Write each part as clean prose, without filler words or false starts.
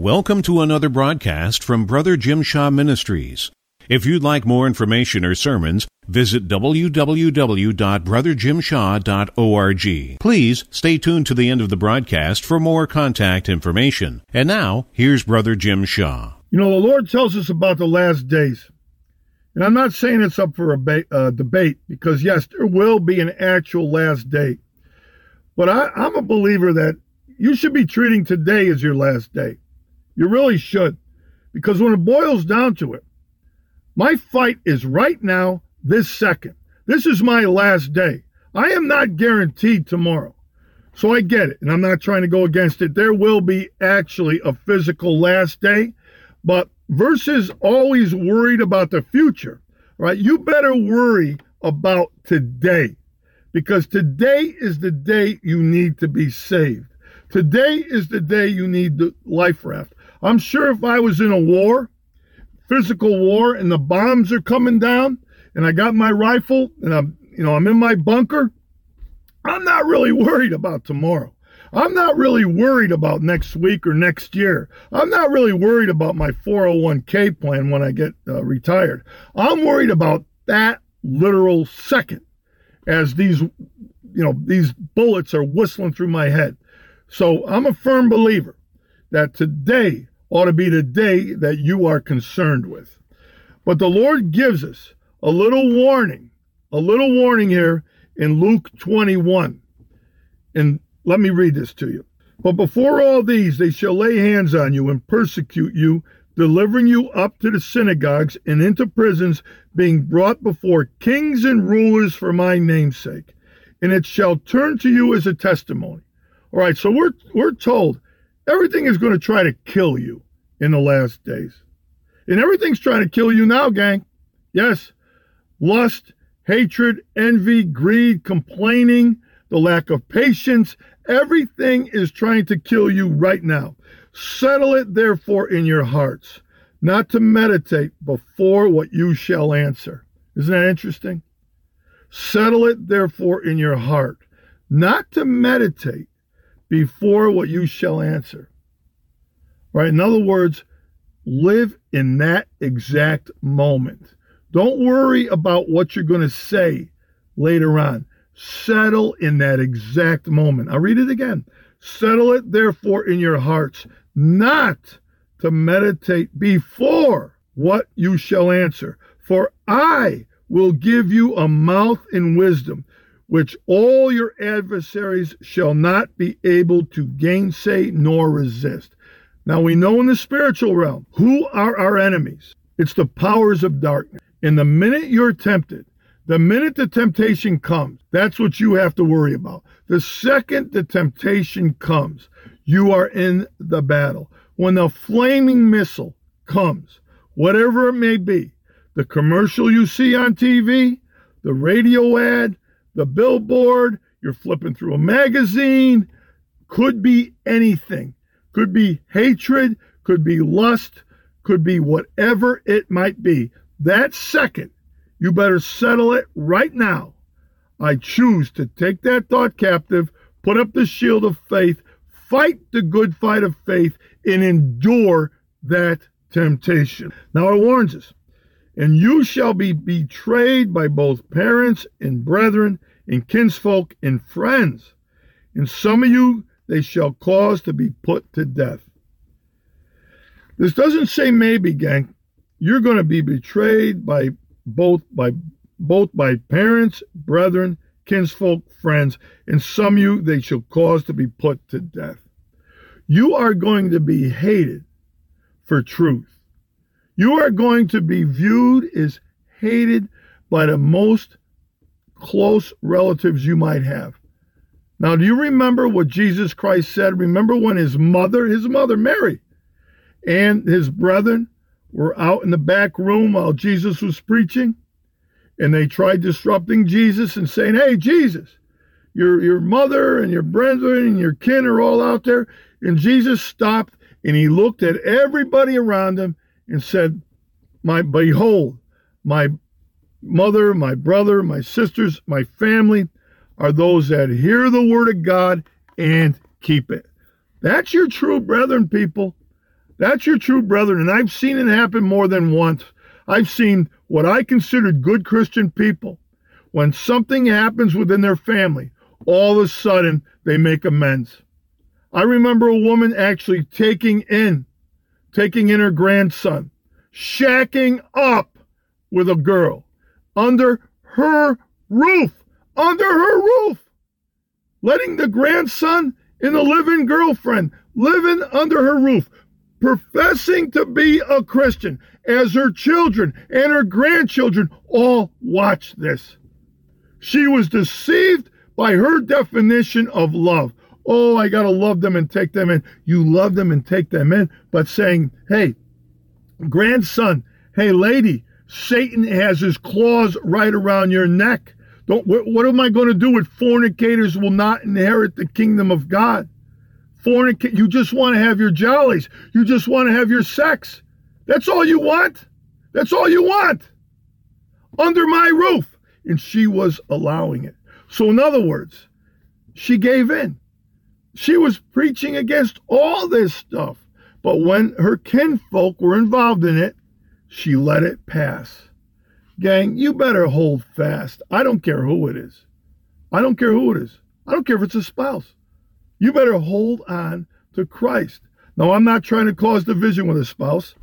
Welcome to another broadcast from Brother Jim Shaw Ministries. If you'd like more information or sermons, visit www.brotherjimshaw.org. Please stay tuned to the end of the broadcast for more contact information. And now, here's Brother Jim Shaw. You know, the Lord tells us about the last days. And I'm not saying it's up for a debate, because yes, there will be an actual last day. But I'm a believer that you should be treating today as your last day. You really should. Because when it boils down to it, my fight is right now, this second. This is my last day. I am not guaranteed tomorrow. So I get it, and I'm not trying to go against it. There will be actually a physical last day, but versus always worried about the future, right? You better worry about today, because today is the day you need to be saved. Today is the day you need the life raft. I'm sure if I was in a war, physical war, and the bombs are coming down, and I got my rifle, and I'm in my bunker, I'm not really worried about tomorrow. I'm not really worried about next week or next year. I'm not really worried about my 401k plan when I get retired. I'm worried about that literal second as these bullets are whistling through my head. So I'm a firm believer that today ought to be the day that you are concerned with. But the Lord gives us a little warning here in Luke 21. And let me read this to you. But before all these, they shall lay hands on you and persecute you, delivering you up to the synagogues and into prisons, being brought before kings and rulers for my name's sake. And it shall turn to you as a testimony. All right, so we're told everything is going to try to kill you in the last days. And everything's trying to kill you now, gang. Yes, lust, hatred, envy, greed, complaining, the lack of patience, everything is trying to kill you right now. Settle it, therefore, in your hearts, not to meditate before what you shall answer. Isn't that interesting? Settle it, therefore, in your heart, not to meditate before what you shall answer. Right? In other words, live in that exact moment. Don't worry about what you're going to say later on. Settle in that exact moment. I'll read it again. Settle it, therefore, in your hearts, not to meditate before what you shall answer. For I will give you a mouth and wisdom, which all your adversaries shall not be able to gainsay nor resist. Now we know in the spiritual realm, who are our enemies? It's the powers of darkness. And the minute you're tempted, the minute the temptation comes, that's what you have to worry about. The second the temptation comes, you are in the battle. When the flaming missile comes, whatever it may be, the commercial you see on TV, the radio ad, the billboard, you're flipping through a magazine, could be anything. Could be hatred, could be lust, could be whatever it might be. That second, you better settle it right now. I choose to take that thought captive, put up the shield of faith, fight the good fight of faith, and endure that temptation. Now it warns us, and you shall be betrayed by both parents and brethren and kinsfolk and friends. And some of you they shall cause to be put to death. This doesn't say maybe, gang. You're going to be betrayed by both by parents, brethren, kinsfolk, friends, and some of you they shall cause to be put to death. You are going to be hated for truth. You are going to be viewed as hated by the most close relatives you might have. Now, do you remember what Jesus Christ said? Remember when his mother, Mary, and his brethren were out in the back room while Jesus was preaching? And they tried disrupting Jesus and saying, hey, Jesus, your mother and your brethren and your kin are all out there. And Jesus stopped and he looked at everybody around him and said, behold, my mother, my brother, my sisters, my family are those that hear the word of God and keep it. That's your true brethren, people. That's your true brethren. And I've seen it happen more than once. I've seen what I considered good Christian people. When something happens within their family, all of a sudden they make amends. I remember a woman actually taking in her grandson, shacking up with a girl under her roof, letting the grandson and the living girlfriend living under her roof, professing to be a Christian, as her children and her grandchildren all watch this. She was deceived by her definition of love. Oh, I got to love them and take them in. You love them and take them in, but saying, hey, grandson, hey, lady, Satan has his claws right around your neck. What am I going to do with fornicators will not inherit the kingdom of God? You just want to have your jollies. You just want to have your sex. That's all you want. That's all you want. Under my roof. And she was allowing it. So in other words, she gave in. She was preaching against all this stuff. But when her kinfolk were involved in it, she let it pass. Gang, you better hold fast. I don't care who it is. I don't care who it is. I don't care if it's a spouse. You better hold on to Christ. Now, I'm not trying to cause division with a spouse,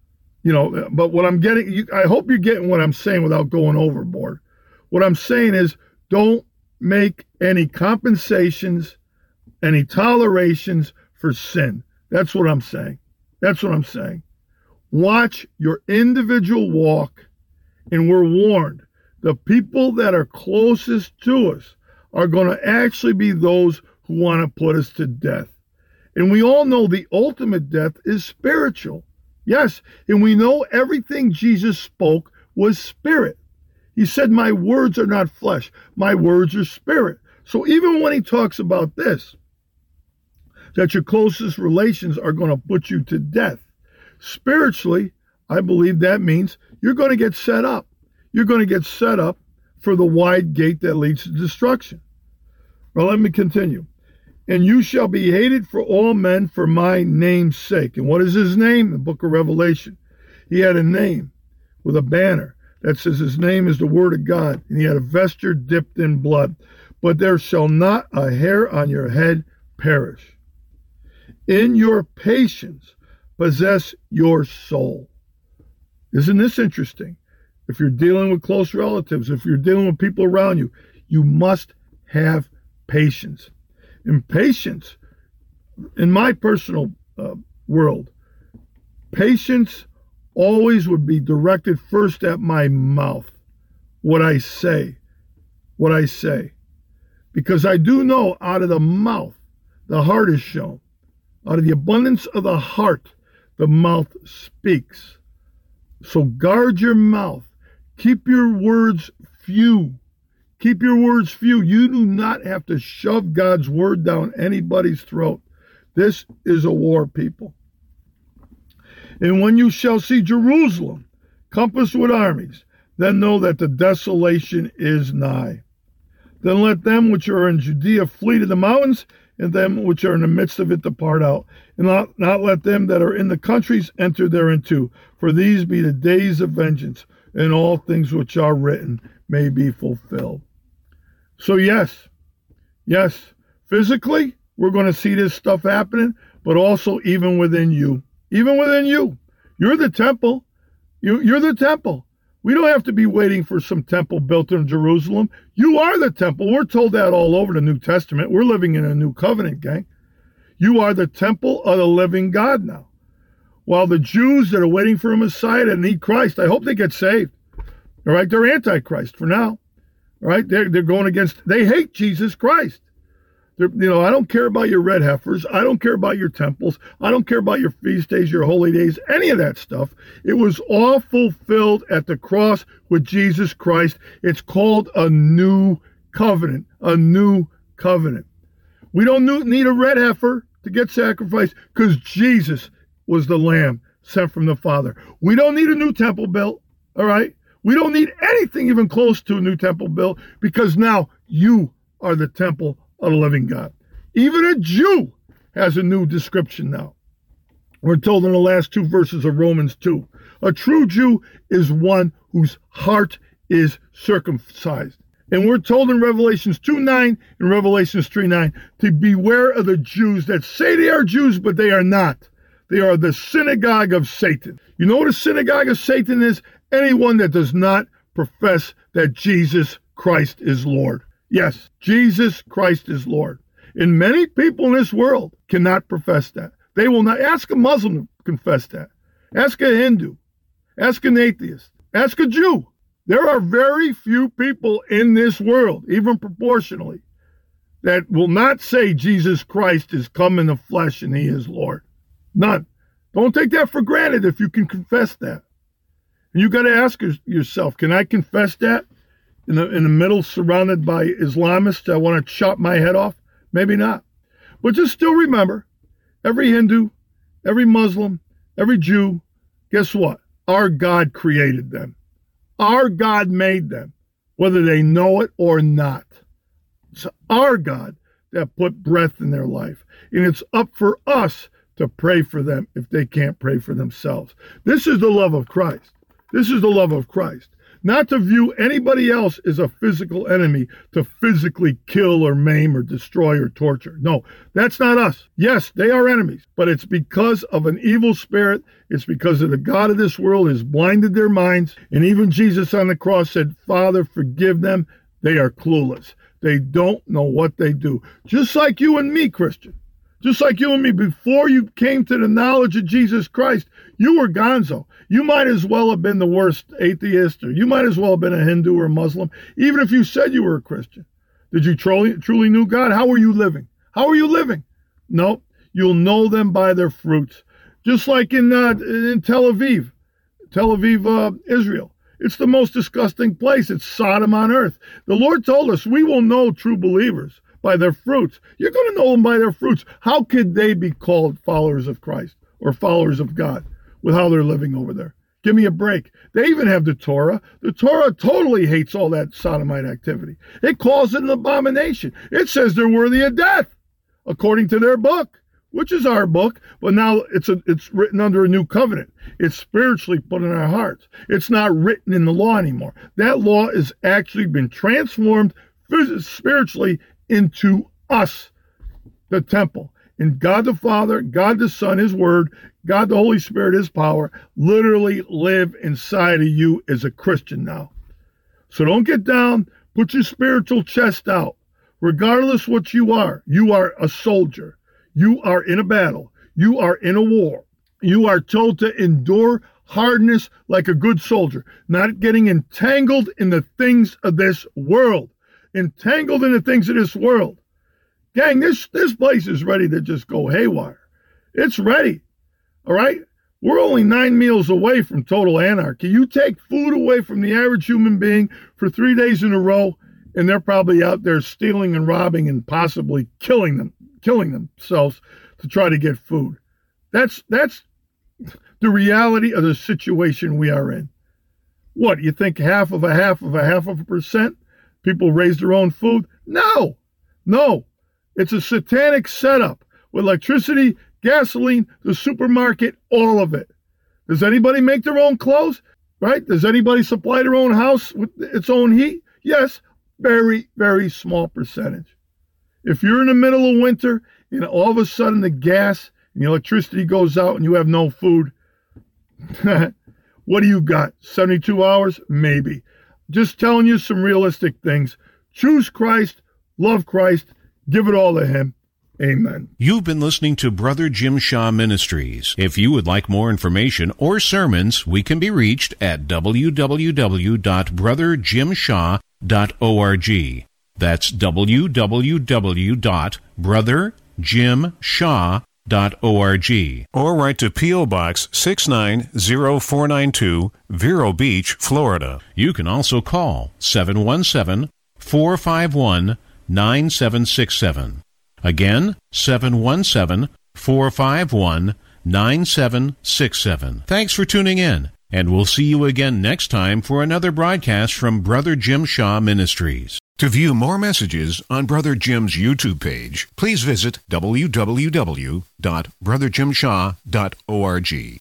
but what I'm getting, I hope you're getting what I'm saying without going overboard. What I'm saying is don't make any compensations, any tolerations for sin. That's what I'm saying. That's what I'm saying. Watch your individual walk, and we're warned. The people that are closest to us are going to actually be those who want to put us to death. And we all know the ultimate death is spiritual. Yes, and we know everything Jesus spoke was spirit. He said, my words are not flesh, my words are spirit. So even when he talks about this, that your closest relations are going to put you to death, spiritually, I believe that means you're going to get set up. You're going to get set up for the wide gate that leads to destruction. Well, let me continue. And you shall be hated for all men for my name's sake. And what is his name? The book of Revelation. He had a name with a banner that says his name is the word of God. And he had a vesture dipped in blood. But there shall not a hair on your head perish. In your patience, possess your soul. Isn't this interesting? If you're dealing with close relatives, if you're dealing with people around you, you must have patience. And patience, in my personal world, patience always would be directed first at my mouth, what I say. Because I do know out of the mouth, the heart is shown. Out of the abundance of the heart, the mouth speaks. So guard your mouth. Keep your words few. Keep your words few. You do not have to shove God's word down anybody's throat. This is a war, people. And when you shall see Jerusalem compassed with armies, then know that the desolation is nigh. Then let them which are in Judea flee to the mountains, and them which are in the midst of it depart out. And not let them that are in the countries enter thereinto. For these be the days of vengeance, and all things which are written may be fulfilled. So yes, physically, we're going to see this stuff happening, but also even within you. You're the temple. You're the temple. We don't have to be waiting for some temple built in Jerusalem. You are the temple. We're told that all over the New Testament. We're living in a new covenant, gang. You are the temple of the living God now. While the Jews that are waiting for a Messiah to need Christ, I hope they get saved. All right, they're antichrist for now. All right, they're going against, they hate Jesus Christ. I don't care about your red heifers. I don't care about your temples. I don't care about your feast days, your holy days, any of that stuff. It was all fulfilled at the cross with Jesus Christ. It's called a new covenant, We don't need a red heifer to get sacrificed because Jesus was the lamb sent from the Father. We don't need a new temple built, all right? We don't need anything even close to a new temple built because now you are the temple of the living God. Even a Jew has a new description now. We're told in the last two verses of Romans 2. A true Jew is one whose heart is circumcised. And we're told in Revelations 2:9 and Revelations 3:9 to beware of the Jews that say they are Jews, but they are not. They are the synagogue of Satan. You know what a synagogue of Satan is? Anyone that does not profess that Jesus Christ is Lord. Yes, Jesus Christ is Lord. And many people in this world cannot profess that. They will not. Ask a Muslim to confess that. Ask a Hindu. Ask an atheist. Ask a Jew. There are very few people in this world, even proportionally, that will not say Jesus Christ is come in the flesh and he is Lord. None. Don't take that for granted if you can confess that. And you got to ask yourself, can I confess that in the middle surrounded by Islamists that want to chop my head off? Maybe not. But just still remember, every Hindu, every Muslim, every Jew, guess what? Our God created them. Our God made them, whether they know it or not. It's our God that put breath in their life. And it's up for us to pray for them if they can't pray for themselves. This is the love of Christ. This is the love of Christ. Not to view anybody else as a physical enemy to physically kill or maim or destroy or torture. No, that's not us. Yes, they are enemies, but it's because of an evil spirit. It's because of the God of this world has blinded their minds. And even Jesus on the cross said, Father, forgive them. They are clueless. They don't know what they do. Just like you and me, Christian. Just like you and me, before you came to the knowledge of Jesus Christ, you were gonzo. You might as well have been the worst atheist, or you might as well have been a Hindu or a Muslim, even if you said you were a Christian. Did you truly knew God? How were you living? How are you living? No, you'll know them by their fruits. Just like in Tel Aviv, Israel. It's the most disgusting place. It's Sodom on earth. The Lord told us we will know true believers by their fruits. You're going to know them by their fruits. How could they be called followers of Christ or followers of God with how they're living over there? Give me a break. They even have the Torah. The Torah totally hates all that sodomite activity. It calls it an abomination. It says they're worthy of death, according to their book, which is our book, but now it's written under a new covenant. It's spiritually put in our hearts. It's not written in the law anymore. That law has actually been transformed spiritually into us, the temple. And God the Father, God the Son, His Word, God the Holy Spirit, His power, literally live inside of you as a Christian now. So don't get down. Put your spiritual chest out. Regardless what you are a soldier. You are in a battle. You are in a war. You are told to endure hardness like a good soldier, not getting entangled in the things of this world. Entangled in the things of this world. Gang, this place is ready to just go haywire. It's ready. All right? We're only 9 meals away from total anarchy. You take food away from the average human being for 3 days in a row, and they're probably out there stealing and robbing and possibly killing themselves to try to get food. That's the reality of the situation we are in. What, you think half of a percent? People raise their own food? No. It's a satanic setup with electricity, gasoline, the supermarket, all of it. Does anybody make their own clothes? Right? Does anybody supply their own house with its own heat? Yes. Very, very small percentage. If you're in the middle of winter and all of a sudden the gas and the electricity goes out and you have no food, what do you got? 72 hours? Maybe. Just telling you some realistic things. Choose Christ, love Christ, give it all to Him. Amen. You've been listening to Brother Jim Shaw Ministries. If you would like more information or sermons, we can be reached at www.brotherjimshaw.org. That's www.brotherjimshaw.org. Or write to P.O. Box 690492, Vero Beach, Florida. You can also call 717-451-9767. Again, 717-451-9767. Thanks for tuning in, and we'll see you again next time for another broadcast from Brother Jim Shaw Ministries. To view more messages on Brother Jim's YouTube page, please visit www.brotherjimshaw.org.